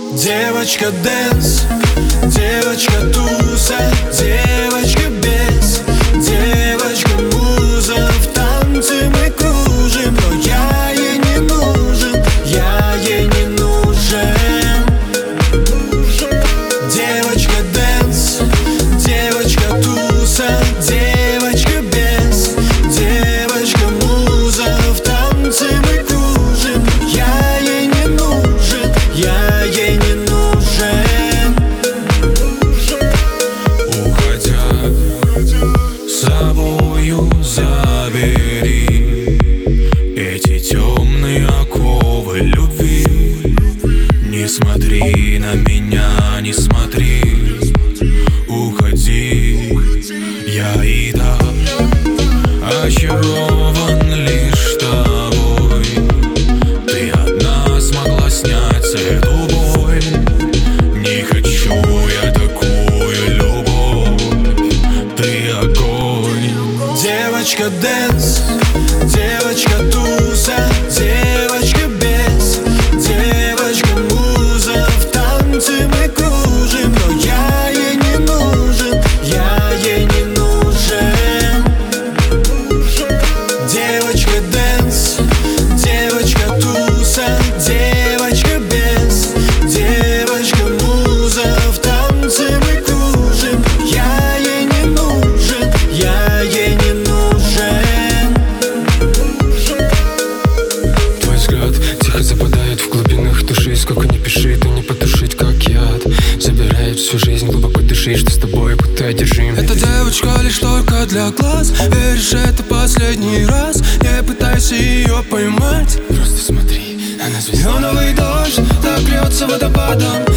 Девочка дэнс, девочка туса, девочка бес, девочка муза. В танце мы кружим, но я ей не нужен, я ей не нужен. Девочка дэнс, девочка туса, девочка бес, девочка муза. В танце мы кружим, я ей не нужен, я ей не нужен. Уходя, с собою забери эти темные оковы любви. Не смотри на меня, не смотри, уходи. Я и так очарован лишь тобой. Ты одна смогла снять эту боль. Не хочу я такую любовь. Ты огонь. Девочка дэнс, девочка туса, девочка бес, девочка муза. В танце мы кружим, но я ей не нужен, я ей не нужен. Девочка дэнс, девочка туса, девочка бес, девочка муза. В танце мы кружим, я ей не нужен, я ей не нужен. Твой взгляд тихо западает в глубинах души. Сколько ни пиши, ты не потушить, как яд. Забирает всю жизнь, глубоко дыши, что с тобой будто одержим. Эта девочка лишь только для глаз. Веришь, это последний раз. Не пытайся ее поймать. Просто смотри, она звезда. Неоновый дождь так льется водопадом.